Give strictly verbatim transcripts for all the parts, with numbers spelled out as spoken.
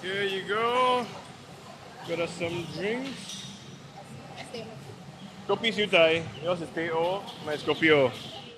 Here you go. Got us some drinks. Kopi Siew Dai. Yours is Teh O. Mine is Kopi O.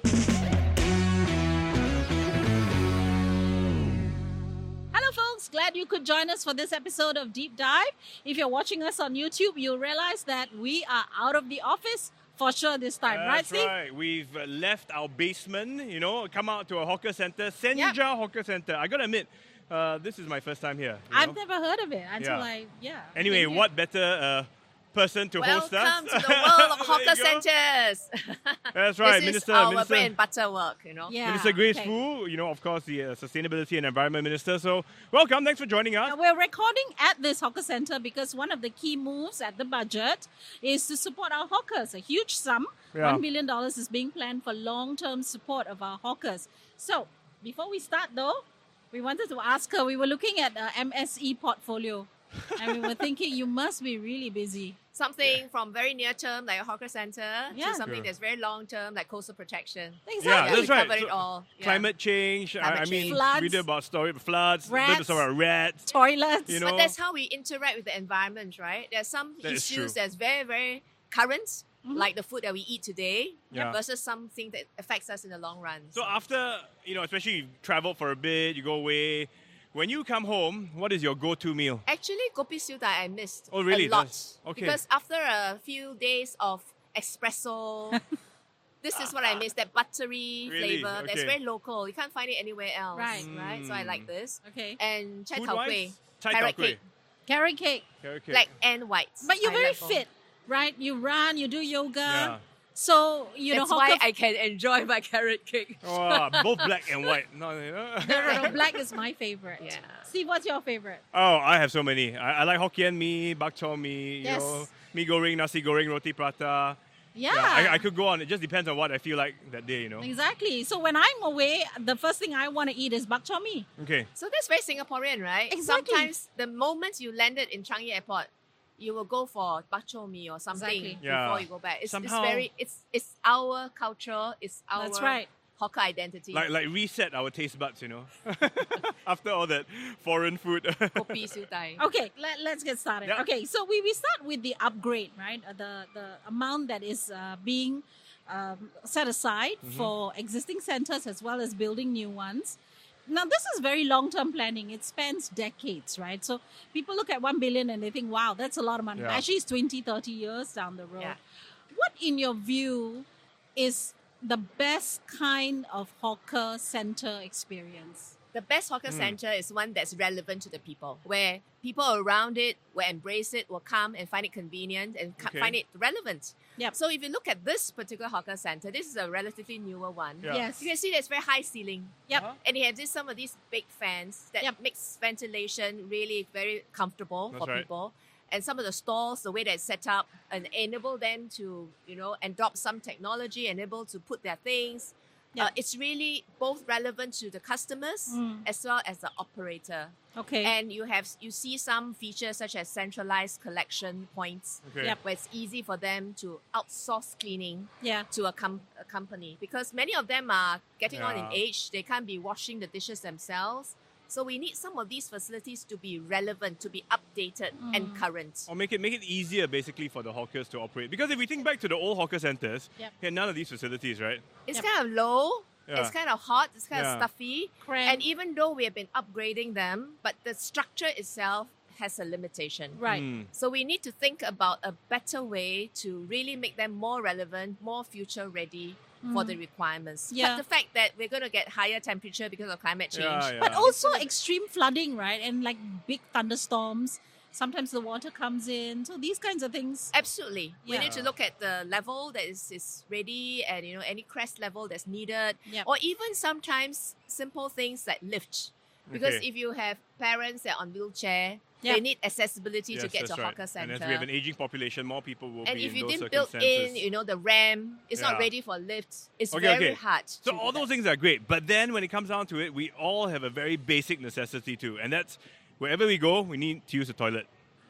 Hello folks, glad you could join us for this episode of Deep Dive. If you're watching us on YouTube, you'll realize that we are out of the office for sure this time, right, That's Steve? right. We've uh, left our basement, you know, come out to a hawker center, Senja Yep. Hawker Center. I gotta admit, uh, this is my first time here. you I've know? never heard of it until Yeah. I, yeah. Anyway, came here. what better uh, person to host us? Welcome to the world of There hawker you go. centres. That's right, This Minister. is our Minister. bread and butter work, you know. Yeah, Minister Grace okay. Fu, you know, of course, the uh, Sustainability and Environment Minister. So, welcome. Thanks for joining us. Now, we're recording at this hawker center because one of the key moves at the budget is to support our hawkers. A huge sum, Yeah. one billion dollars, is being planned for long-term support of our hawkers. So, before we start though, we wanted to ask her, we were looking at the M S E portfolio and we were thinking you must be really busy. Something from very near term, like a hawker centre, Yeah. to something Sure. that's very long term, like coastal protection. Exactly. Yeah, Yeah, that's we right. covered So, it all. Yeah. Climate change. I- Climate I mean, change. Floods. we did about story floods. Rats. Did about rats. Toilets. You know, But that's how we interact with the environment, right? There's some That is issues true. that's very, very current, Mhm. like the food that we eat today, Yeah. versus something that affects us in the long run. So after, you know, especially you travel for a bit, you go away. When you come home, what is your go-to meal? Actually, kopi siew dai I missed Oh, really? a lot. That's- okay. Because after a few days of espresso, this is what I miss, that buttery Really? flavor that's Okay. very local. You can't find it anywhere else. Right. Right? So I like Mm. this. Okay. And chai tao Food-wise? kueh, Chai carrot tao kueh. cake, Carrot cake. Carrot cake. black and white. But you're I very like both. fit, right? You run, you do yoga. Yeah. So, you That's know, why hawker I can enjoy my carrot cake. Oh, both black and white. No, you know? No, no, no. Black is my favorite. Yeah. Steve, what's your favorite? Oh, I have so many. I, I like Hokkien mee, bak chor mee, you Yes. know, mee goreng, nasi goreng, roti prata. Yeah. I, I could go on. It just depends on what I feel like that day, you know. Exactly. So when I'm away, the first thing I want to eat is bak chor mee. Okay. So that's very Singaporean, right? Exactly. Sometimes the moment you landed in Changi Airport, you will go for bak chor mee or something Exactly. Yeah. before you go back. It's, Somehow- it's very it's it's our culture, it's our That's right. hawker identity. Like like reset our taste buds, you know. After all that foreign food. Kopi siew dai. Okay, let, let's get started. Yeah. Okay, so we, we start with the upgrade, right? Uh, The, the amount that is uh, being um, set aside Mm-hmm. for existing centers as well as building new ones. Now, this is very long-term planning. It spans decades, right? So people look at one billion and they think, wow, that's a lot of money. Yeah. Actually, it's twenty, thirty years down the road. Yeah. What, in your view, is the best kind of hawker center experience? The best hawker Hmm. center is one that's relevant to the people, where people around it will embrace it, will come and find it convenient and ca- Okay. find it relevant. Yep. So if you look at this particular hawker center, this is a relatively newer one. Yeah. Yes. You can see there's very high ceiling. Yep. Uh-huh. And it has this, some of these big fans that Yep. makes ventilation really very comfortable That's for right. people. And some of the stalls, the way that it's set up, and enable them to, you know, adopt some technology, enable to put their things. Yep. Uh, it's really both relevant to the customers Mm. as well as the operator. Okay. And you have you see some features such as centralized collection points, Okay. Yep. where it's easy for them to outsource cleaning yeah. to a, com- a company, because many of them are getting on in Yeah. age. They can't be washing the dishes themselves. So we need some of these facilities to be relevant, to be updated Mm. and current. Or make it make it easier basically for the hawkers to operate. Because if we think back to the old hawker centers, Yep. they had none of these facilities, right? It's Yep. kind of low. Yeah. It's kind of hot. It's kind Yeah. of stuffy. Cramped. And even though we have been upgrading them, but the structure itself has a limitation. Right. Mm. So we need to think about a better way to really make them more relevant, more future ready for the requirements. Mm. Yeah. But the fact that we're going to get higher temperature because of climate change. Yeah, yeah. But also extreme flooding, right? And like big thunderstorms. Sometimes the water comes in. So these kinds of things. Absolutely. We Yeah. need to look at the level that is, is ready and, you know, any crest level that's needed. Yep. Or even sometimes simple things like lift. Because Okay. if you have parents that are on wheelchair, Yep. they need accessibility to Yes, get to that's a right. hawker center. And as we have an aging population, more people will And be if in you those didn't build circumstances. in, you know, the ramp, it's not Yeah. ready for lifts. It's Okay, very okay. hard. So to all do those that. things are great, but then when it comes down to it, we all have a very basic necessity too, and that's wherever we go, we need to use the toilet.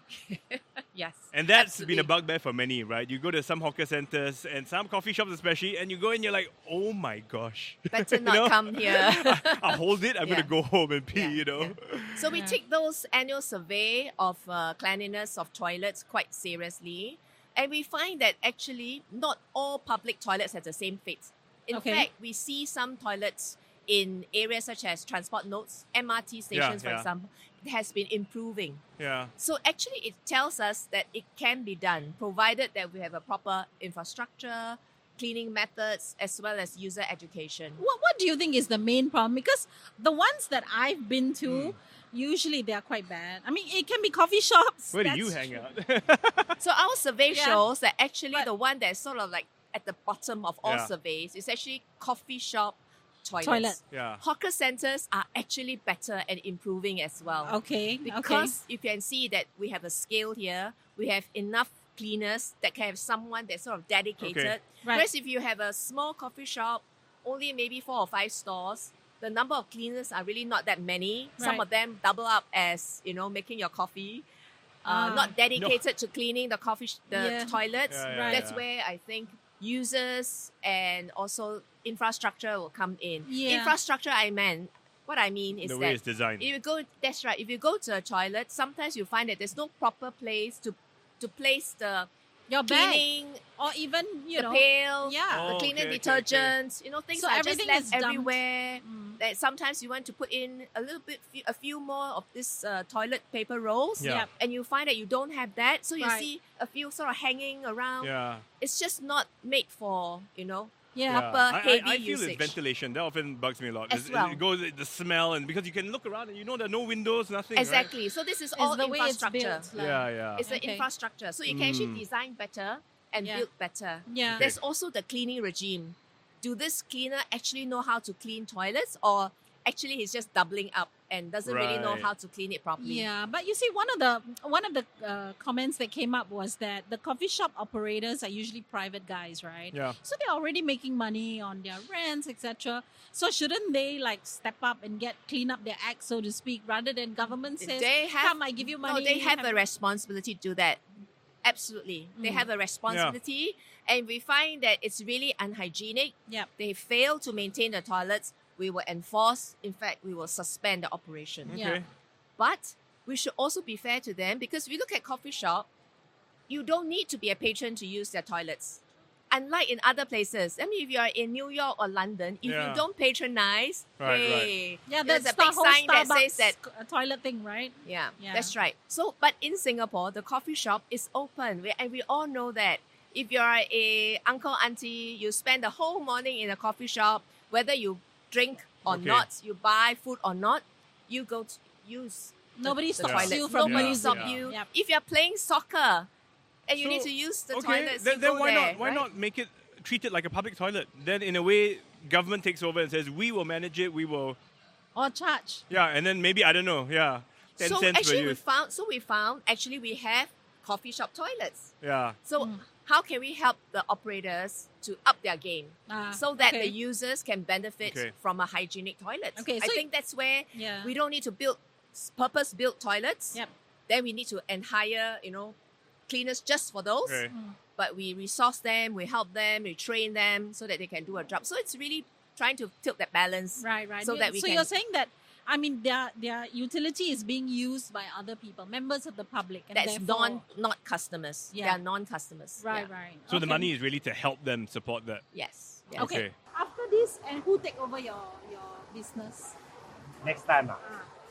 Yes. And that's absolutely. been a bugbear for many, right? You go to some hawker centers and some coffee shops especially, and you go and you're like, oh my gosh. Better You not know? come here. I'll hold it, I'm Yeah. going to go home and pee, Yeah, you know? yeah. So we Yeah. take those annual survey of uh, cleanliness of toilets quite seriously, and we find that actually not all public toilets have the same fate. In Okay. fact, we see some toilets in areas such as transport nodes, M R T stations, for yeah. example, it has been improving. Yeah. So actually, it tells us that it can be done, provided that we have a proper infrastructure, cleaning methods, as well as user education. What, what do you think is the main problem? Because the ones that I've been to, Hmm. usually they are quite bad. I mean, it can be coffee shops. Where do that's you hang true. out? So our survey Yeah. shows that actually But- the one that's sort of like at the bottom of all Yeah. surveys is actually coffee shop toilets. Toilet. yeah. Hawker centers are actually better and improving as well. Okay, okay. Because you can see that we have a scale here, we have enough cleaners that can have someone that's sort of dedicated. Okay. Right. Whereas if you have a small coffee shop, only maybe four or five stores, the number of cleaners are really not that many. Some Right. of them double up as, you know, making your coffee. Uh, Ah. not dedicated to cleaning the coffee, sh- the Yeah. toilets. Yeah, yeah, Right. That's yeah. where I think users and also infrastructure will come in. Yeah. Infrastructure, I meant, what I mean is The that way it's designed. if you go, that's right. If you go to a toilet, sometimes you find that there's no proper place to to place the Your bag. cleaning, Or even, you the know. pail, Yeah. the Oh, cleaning okay, okay, okay. detergents. You know, things So are just everything left is dumped. everywhere. Mm. That sometimes you want to put in a little bit, few- a few more of this uh, toilet paper rolls, Yeah. Yep. and you find that you don't have that, so you Right. see a few sort of hanging around. Yeah. It's just not made for, you know. Yeah. Proper I, I, heavy I feel usage. it's ventilation. That often bugs me a lot. As It's- well. It goes the smell, and because you can look around and you know there are no windows, nothing. right? Exactly. So this is It's all the way it's infrastructure. built. like- Yeah, yeah. It's the Okay. infrastructure. So you can actually Mm. design better and Yeah. build better. Yeah. There's also the cleaning regime. Do this cleaner actually know how to clean toilets, or actually he's just doubling up and doesn't really know Right. how to clean it properly? Yeah, but you see, one of the one of the uh, comments that came up was that the coffee shop operators are usually private guys, right? Yeah. So they're already making money on their rents, et cetera. So shouldn't they like step up and get clean up their act, so to speak, rather than government says, They have "Come, I give you money." No, they have have- a responsibility to do that. Absolutely. They Mm. have a responsibility, and we find that it's really unhygienic. Yep. They fail to maintain the toilets. We will enforce. In fact, we will suspend the operation. Yeah. Okay. But we should also be fair to them, because if you look at coffee shop, you don't need to be a patron to use their toilets. Unlike in other places, I mean, if you are in New York or London, if Yeah. you don't patronize, Right, right. hey, Yeah, there's that's a the big whole sign that Starbucks says that. c- toilet thing, right? Yeah, Yeah. that's right. So, but in Singapore, the coffee shop is open, we- and we all know that. If you are a uncle, auntie, you spend the whole morning in a coffee shop, whether you drink or Okay. not, you buy food or not, you go to use the- Nobody the stops toilets. you from Nobody Yeah, stop yeah. you. Yep. If you're playing soccer and you So, need to use the okay, toilets, then, you then go why there, not? Why right? not make it treat it like a public toilet? Then in a way, government takes over and says we will manage it. We will, Or charge. yeah, and then maybe I don't know, yeah, ten So cents per actually, we use. found. So we found actually we have coffee shop toilets. Yeah, So Mm. how can we help the operators to up their game Ah, so that okay. the users can benefit Okay. from a hygienic toilet? Okay, I so think that's where Yeah. we don't need to build purpose-built toilets. Yep. Then we need to and hire, you know, cleaners just for those. okay. But we resource them, we help them, we train them so that they can do a job. So it's really trying to tilt that balance. Right, right. So You- that we so can- you're saying that, I mean, their their utility is being used by other people, members of the public, and That's therefore, non not customers. Yeah. They are non-customers. Right, Yeah. right. So the Okay. money is really to help them support that. Yes. yes. Okay. Okay. After this, and who take over your your business? Next time, ah,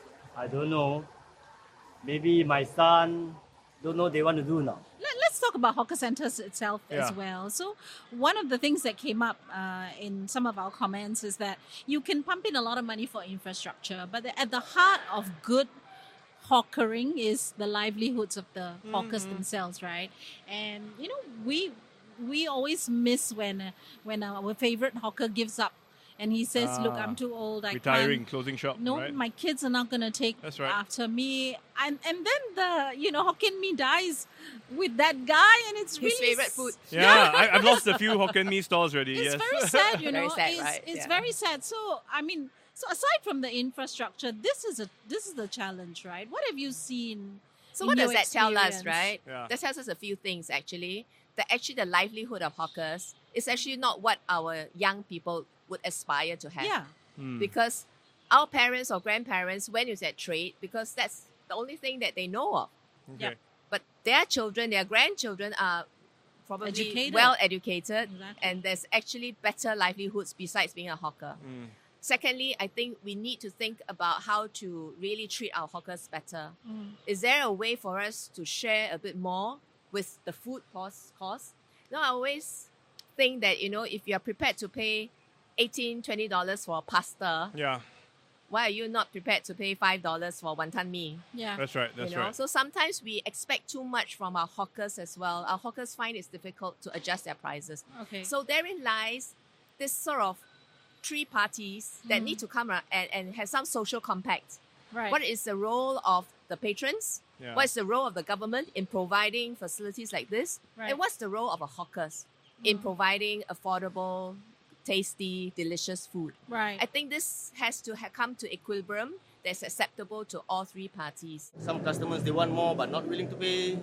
I don't know. Maybe my son don't know they want to do now. Let, let's talk about hawker centers itself as Yeah. well. So one of the things that came up uh, in some of our comments is that you can pump in a lot of money for infrastructure, but the, at the heart of good hawkering is the livelihoods of the hawkers themselves, right? And you know, we we always miss when uh, when our favorite hawker gives up and he says, "Look, Ah, I'm too old. I Retiring, can't." closing shop. No, right? my kids are not going to take That's right. after me. And and then the, you know, Hokkien Mee dies with that guy, and it's His really favourite s- food. Yeah, I, I've lost a few Hokkien Mee stalls already. It's yes. very sad, you Very know. sad, it's right? it's Yeah. very sad. So, I mean, so aside from the infrastructure, this is a this is the challenge, right? What have you seen So in what your does that tell us, experience. right? Yeah. That tells us a few things actually. That actually the livelihood of hawkers is actually not what our young people would aspire to have. Yeah. Hmm. Because our parents or grandparents went into that trade because that's the only thing that they know of. Okay. Yep. But their children, their grandchildren are probably Educated. well educated, Exactly. and there's actually better livelihoods besides being a hawker. Mm. Secondly, I think we need to think about how to really treat our hawkers better. Mm. Is there a way for us to share a bit more with the food cost? cost? You know, I always think that, you know, if you're prepared to pay eighteen dollars, twenty dollars for pasta, Yeah, why are you not prepared to pay five dollars for wonton mee? Yeah. that's right. That's you know? right. So sometimes we expect too much from our hawkers as well. Our hawkers find it's difficult to adjust their prices. Okay. So therein lies this sort of three parties that Mm. need to come around and, and have some social compact. right. What is the role of the patrons? Yeah. What is the role of the government in providing facilities like this? Right. And what's the role of a hawkers in Mm. providing affordable, tasty, delicious food? right. I think this has to ha- come to equilibrium that's acceptable to all three parties. Some customers, they want more but not willing to pay.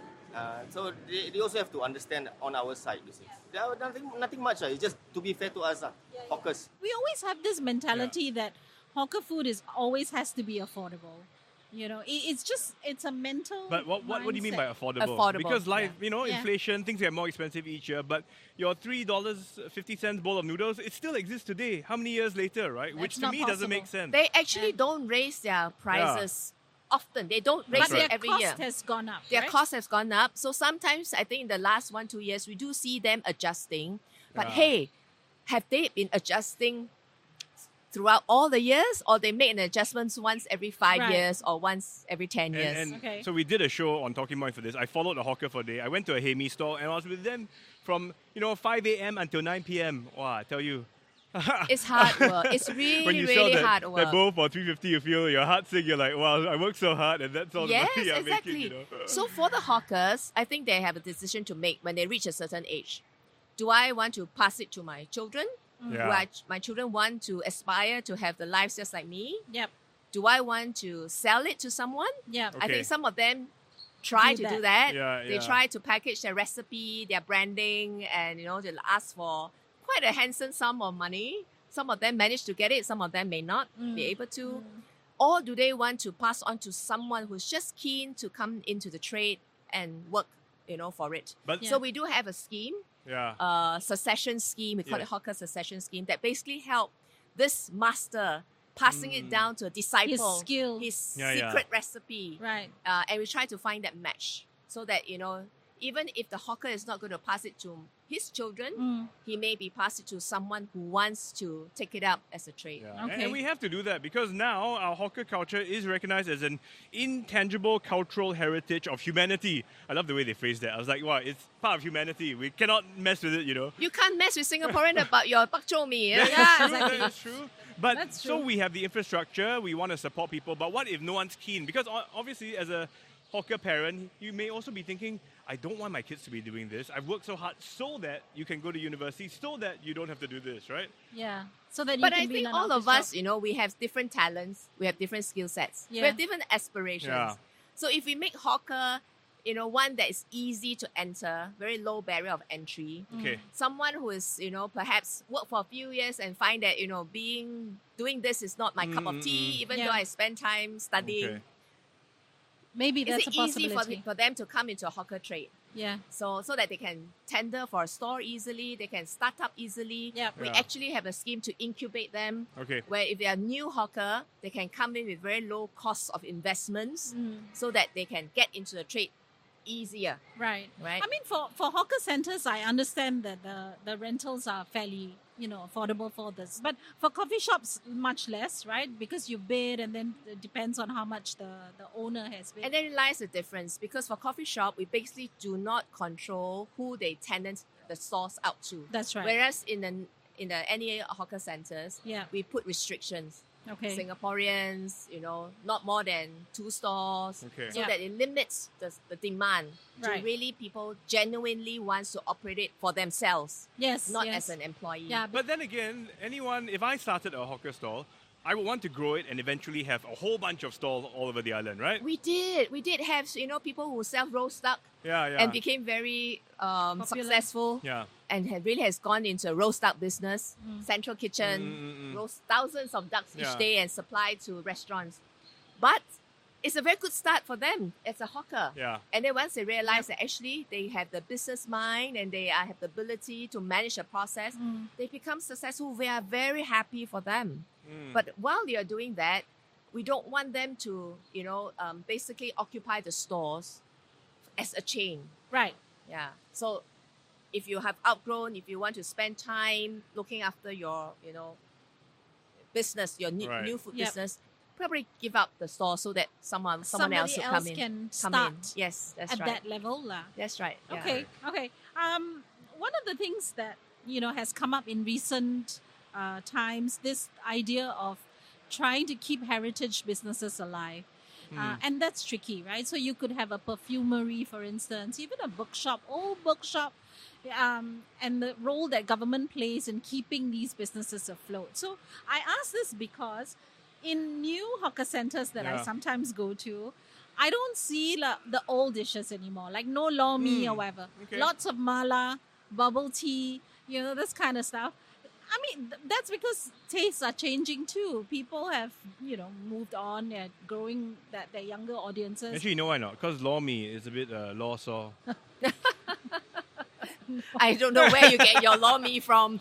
Uh, so they, they also have to understand on our side, you see. There are nothing, nothing much. Uh, it's just to be fair to us, uh, hawkers. we always have this mentality that hawker food is always has to be affordable. You know, it, it's just it's a mental. But what, what, what do you mean by mindset. affordable? Affordable, Because life, yeah. you know, Yeah. inflation, things get more expensive each year. But your three dollars fifty cents bowl of noodles, it still exists today. How many years later, right? Which That's to not me doesn't make possible. sense. They actually And- don't raise their prices often. They don't raise But That's it their every cost year. has gone up. Their right? cost has gone up. So sometimes I think in the last one, two years, we do see them adjusting. But Yeah. hey, have they been adjusting throughout all the years, or they make an adjustments once every five Right. years or once every ten years? And, and Okay. so we did a show on Talking Point for this. I followed a hawker for a day. I went to a Hae Mee store and I was with them from, you know, five a.m. until nine p.m. Wow, I tell you. It's hard work. It's really, when you really sell that, hard that work. bowl for three fifty, you feel your heart sink. You're like, wow, I worked so hard and that's all Yes, the money I'm exactly. making, you know. So for the hawkers, I think they have a decision to make when they reach a certain age. Do I want to pass it to my children? Do Yeah. I, my children want to aspire to have the lives just like me? Yep. Do I want to sell it to someone? Yep. I Okay. think some of them try Do to do that. that. Yeah, They yeah. try to package their recipe, their branding, and you know, they ask for quite a handsome sum of money. Some of them manage to get it, some of them may not be Mm. able to. Or do they want to pass on to someone who's just keen to come into the trade and work, you know, for it? But Yeah. So we do have a scheme, yeah. a succession scheme. We call Yeah. it hawker succession scheme that basically help this master passing it Mm. down to a disciple, skill. his Yeah, yeah. secret recipe, Right. uh, and we try to find that match so that you know, even if the hawker is not going to pass it to his children, Mm. he may be passed it to someone who wants to take it up as a trade. Yeah. And- Okay. And we have to do that because now our hawker culture is recognized as an intangible cultural heritage of humanity. I love the way they phrase that. I was like, wow, it's part of humanity. We cannot mess with it, you know. You can't mess with Singaporean about your bak chor mee. That Yeah? is Yeah, true, exactly. that is true. But That's so true. we have the infrastructure, we want to support people, but what if no one's keen? Because o- obviously, as a hawker parent, you may also be thinking, I don't want my kids to be doing this. I've worked so hard so that you can go to university, so that you don't have to do this, right? Yeah. So that you But can I be think in an all of office us, job. you know, we have different talents, we have different skill sets, we Yeah. have different aspirations. Yeah. So if we make hawker, you know, one that is easy to enter, very low barrier of entry, Okay. someone who is, you know, perhaps work for a few years and find that, you know, being doing this is not my cup of tea, Mm-mm. even Yeah. though I spend time studying. Okay. Maybe Is that's it a easy for, possibility. for them to come into a hawker trade? Yeah. So so that they can tender for a store easily, they can start up easily. Yep. We Yeah. actually have a scheme to incubate them, Okay. where if they are new hawker, they can come in with very low cost of investments Mm. so that they can get into the trade easier, Right. right? I mean, for, for hawker centers, I understand that the, the rentals are fairly, you know, affordable for this. But for coffee shops, much less, right? Because you bid and then it depends on how much the, the owner has bid. And then lies the difference because for coffee shop, we basically do not control who they tenant the stores out to. That's right. Whereas in the in the N E A hawker centers, Yeah. we put restrictions. Okay. Singaporeans, you know, not more than two stores, Okay. so Yeah. that it limits the, the demand Right. to really people genuinely wants to operate it for themselves, Yes. not yes. as an employee. Yeah. But then again, anyone, if I started a hawker stall, I would want to grow it and eventually have a whole bunch of stalls all over the island, right? We did. We did have, you know, people who sell roast duck Yeah, yeah. and became very um, Popular. successful yeah. and had really has gone into a roast duck business. Central Kitchen, Mm, mm, mm. roast thousands of ducks Yeah. each day and supply to restaurants. But it's a very good start for them as a hawker. Yeah. And then once they realize that actually they have the business mind and they uh, have the ability to manage the process, Mm. they become successful. We are very happy for them. Mm. But while you're doing that, we don't want them to, you know, um, basically occupy the stores as a chain. Right. Yeah. So if you have outgrown, if you want to spend time looking after your, you know, business, your new, Right. new food Yep. business, probably give up the store so that someone someone Somebody else will else come in. can come start in. Yes, that's at right. that level. lah. That's right. Yeah. Okay, okay. Um, one of the things that you know has come up in recent uh, times, this idea of trying to keep heritage businesses alive, uh, and that's tricky, right? So you could have a perfumery, for instance, even a bookshop, old bookshop, um, and the role that government plays in keeping these businesses afloat. So I ask this because in new hawker centers that I Yeah. sometimes go to, I don't see la, the old dishes anymore, like no lor mee Mm, or whatever. okay. Lots of mala, bubble tea, you know, this kind of stuff. I mean, th- that's because tastes are changing too. People have, you know, moved on and growing that their younger audiences. Actually, you know why not? Because lor mee is a bit uh, law saw. I don't know where you get your lor mee from.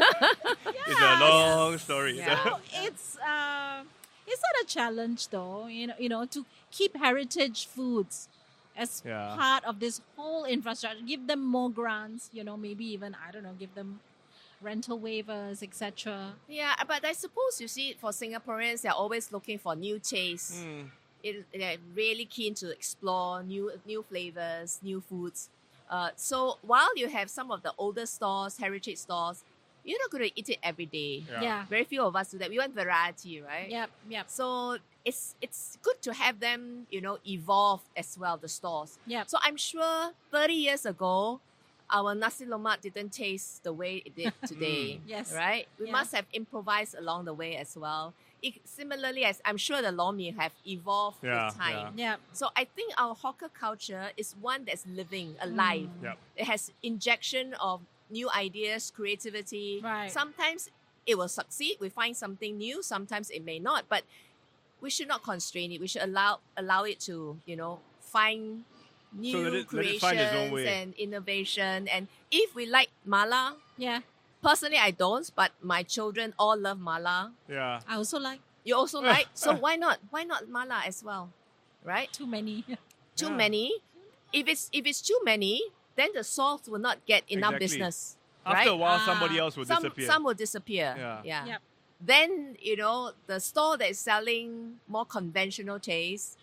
It's a long story. Yeah. So it's uh, it's not a challenge though, you know, you know, to keep heritage foods as Yeah. part of this whole infrastructure. Give them more grants, you know, maybe even I don't know, give them rental waivers, et cetera. Yeah, but I suppose you see, for Singaporeans, they're always looking for new tastes. Mm. It, they're really keen to explore new new flavors, new foods. Uh, so while you have some of the older stores, heritage stores, you're not going to eat it every day. Yeah. Yeah. Very few of us do that. We want variety, right? Yep. Yep. So it's it's good to have them, you know, evolve as well, the stores. Yep. So I'm sure thirty years ago, our nasi lemak didn't taste the way it did today. Yes. Right? We Yeah. must have improvised along the way as well. It, similarly, as I'm sure the lor mee have evolved Yeah, with time. Yep. So I think our hawker culture is one that's living, alive. Mm. Yep. It has injection of new ideas, creativity. Right. Sometimes it will succeed. We find something new. Sometimes it may not. But we should not constrain it. We should allow allow it to, you know, find new So let it- let it creations find its own way. and innovation. And if we like mala, Yeah. personally I don't, but my children all love mala. Yeah. I also like You also like, so why not? Why not mala as well? Right? too many. Too Yeah. many. If it's if it's too many, then the sauce will not get enough Exactly. business. After right? a while, Ah. somebody else will some disappear. some will disappear. Yeah. Yeah. Yep. Then, you know, the store that is selling more conventional taste,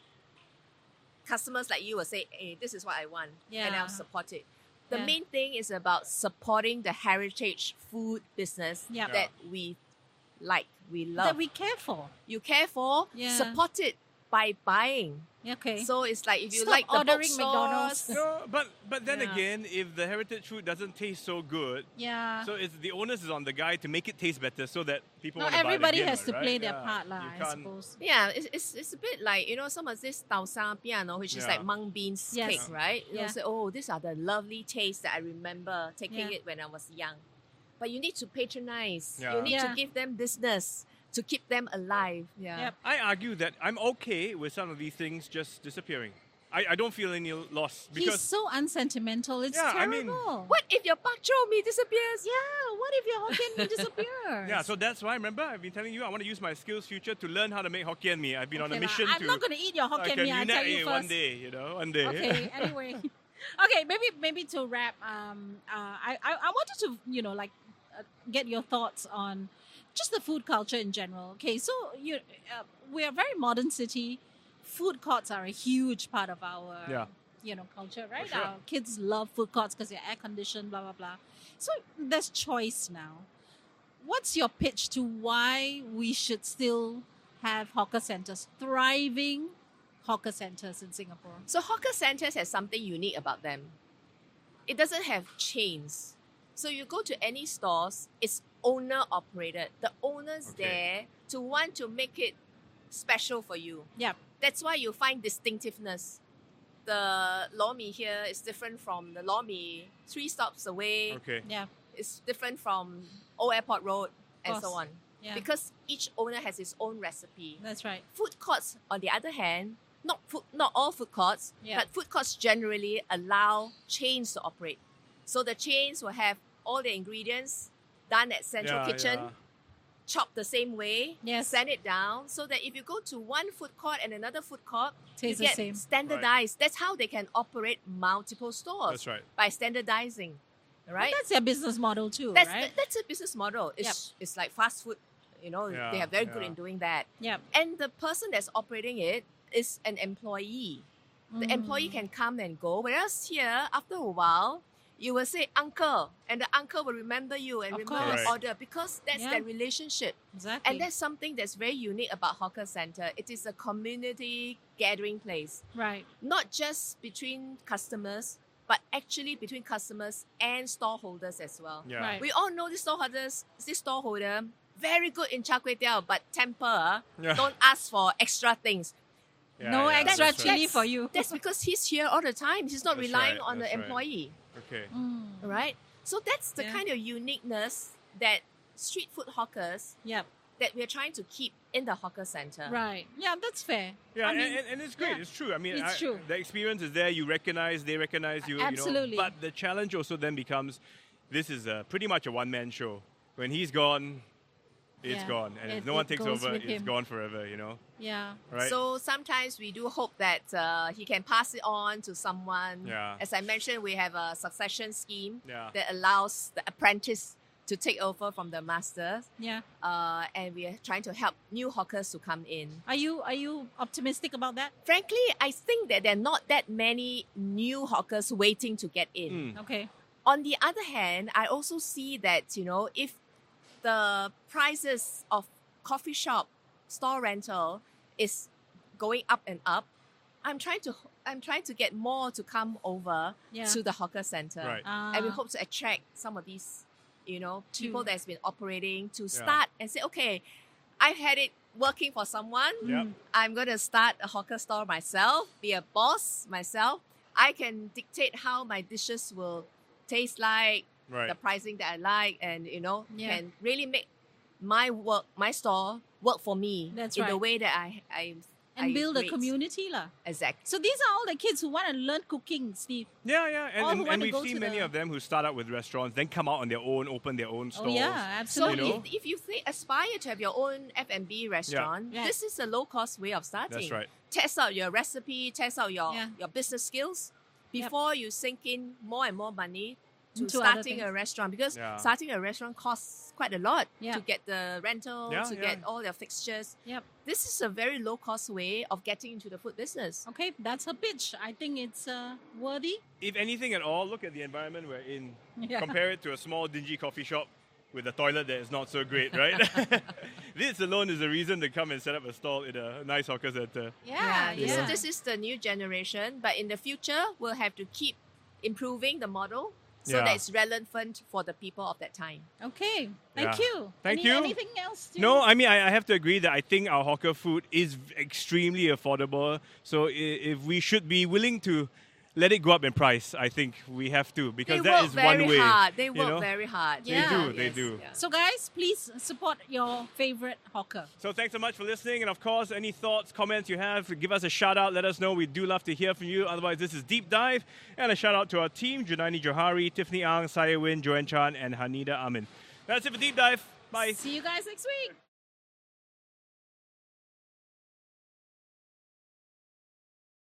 customers like you will say, hey, this is what I want. And Yeah. I'll support it. The Yeah. main thing is about supporting the heritage food business Yep. that we like, we love. That we care for. you care for, Yeah. support it by buying. Okay. So it's like if you Stop like the ordering bookstores, McDonald's. No, but but then Yeah. again, if the heritage food doesn't taste so good, yeah. so it's the onus is on the guy to make it taste better so that people No, want to buy it everybody again, has to right? play their Yeah. part, lah, You I can't- suppose. Yeah, it's, it's, it's a bit like, you know, some of this tau sa piano, which is Yeah. like mung beans Yes. cake, right? You Yeah. know, say, oh, these are the lovely tastes that I remember taking Yeah. it when I was young. But you need to patronize. Yeah. You need Yeah. to give them business to keep them alive. Yeah. Yep. I argue that I'm okay with some of these things just disappearing. I, I don't feel any loss He's because so unsentimental. It's Yeah, I terrible. mean- What if your bak chor mee disappears? Yeah, what if your Hokkien mee disappears? yeah, so that's why remember I've been telling you I want to use my skills future to learn how to make Hokkien mee. I've been on a Okay lah, mission I'm to not going to eat your I Hokkien can mee, I'll unite tell you it first. one day, you know, one day. Okay, anyway. Okay, maybe maybe to wrap, um, uh, I, I, I wanted to, you know, like, uh, get your thoughts on just the food culture in general. Okay, so you, uh, we're a very modern city. Food courts are a huge part of our, Yeah. you know, culture, right? sure. Our kids love food courts because they're air conditioned, blah blah blah. So there's choice now. What's your pitch to why we should still have hawker centers, thriving hawker centers in Singapore? So hawker centers has something unique about them. It doesn't have chains. So you go to any stores, it's owner operated. The owner's Okay. there to want to make it special for you. Yep. That's why you find distinctiveness. The lor mee here is different from the lor mee three stops away. Okay. Yeah. It's different from Old Airport Road and so Course. on. Yeah. Because each owner has his own recipe. That's right. Food courts, on the other hand, not food, not all food courts, Yeah. but food courts generally allow chains to operate. So the chains will have all the ingredients done at central Yeah, kitchen, yeah. chopped the same way, Yes. send it down, so that if you go to one food court and another food court, Tastes you the get same. standardized. That's how they can operate multiple stores. That's right. By standardizing, right? That's their business model too, That's right? that- that's a business model. It's it's like fast food. You know, Yeah, they are very good yeah. in doing that. Yep. And the person that's operating it is an employee. The Mm. employee can come and go. Whereas here, after a while, you will say uncle, and the uncle will remember you and Of remember course. your order because that's Yeah. that relationship. Exactly. And that's something that's very unique about Hawker Centre. It is a community gathering place, right. not just between customers, but actually between customers and storeholders as well. Yeah. Right. We all know this storeholders, this storeholder, very good in char kway teow, but temper, Yeah. don't ask for extra things. Yeah, No yeah, extra that's chili right. for you. That's because he's here all the time. He's not That's relying right, on the that's right. employee, Okay. Mm. right? So that's the Yeah. kind of uniqueness that street food hawkers Yep. that we're trying to keep in the hawker center. Right. Yeah, that's fair. Yeah, I and, mean, and, and it's great. yeah. It's true. I mean, It's I- true. the experience is there. You recognize, they recognize you. Absolutely. You know, but the challenge also then becomes, this is a, pretty much a one-man show. When he's gone, it's Yeah. gone, and It- if no one it takes goes over, with it's him. gone forever. You know, Yeah. right? So sometimes we do hope that uh, he can pass it on to someone. Yeah. As I mentioned, we have a succession scheme Yeah. that allows the apprentice to take over from the master, Yeah. uh, and we are trying to help new hawkers to come in. Are you are you optimistic about that? Frankly, I think that there are not that many new hawkers waiting to get in. Mm. Okay. On the other hand, I also see that, you know, if the prices of coffee shop store rental is going up and up, I'm trying to I'm trying to get more to come over Yeah. to the hawker center. Right. And we Ah. hope to attract some of these, you know, To- people that's been operating to start and say, okay, I've had it working for someone. Yep. I'm going to start a hawker store myself, be a boss myself. I can dictate how my dishes will taste like, Right. the pricing that I like, and, you know, Yeah. can really make my work, my store work for me That's in the right. way that I, I And I build a rate. community lah. Exactly. So these are all the kids who want to learn cooking, Steve. Yeah, yeah, and, All and, who and wanna we've go seen to many the- of them who start out with restaurants, then come out on their own, open their own Oh stores. yeah, So absolutely. You know? if, if you think, aspire to have your own F and B restaurant, Yeah. this is a low cost way of starting. That's right. Test out your recipe, test out your, Yeah. your business skills Yep. before you sink in more and more money to Into other starting things. a restaurant, because Yeah. starting a restaurant costs quite a lot Yeah. to get the rental, Yeah, to yeah. get all the fixtures. Yep. This is a very low cost way of getting into the food business. Okay, that's her pitch. I think it's uh, worthy. If anything at all, look at the environment we're in. Yeah. Compare it to a small, dingy coffee shop with a toilet that is not so great, right? This alone is a reason to come and set up a stall in a nice hawker center. Yeah, this, yeah. this is the new generation, but in the future, we'll have to keep improving the model so Yeah. that it's relevant for the people of that time. Okay, thank Yeah. you. Thank Any- you. Anything else? to- No, I mean, I, I have to agree that I think our hawker food is extremely affordable. So i- if we should be willing to let it go up in price, I think we have to, because they that work is very one way. hard. They you work know? very hard. They Yeah. do, they Yes, do. yeah. So guys, please support your favorite hawker. So thanks so much for listening. And of course, any thoughts, comments you have, give us a shout out. Let us know. We do love to hear from you. Otherwise, this is Deep Dive. And a shout out to our team, Junaini Johari, Tiffany Ang, Saya Win, Joanne Chan, and Hanida Amin. That's it for Deep Dive. Bye. See you guys next week.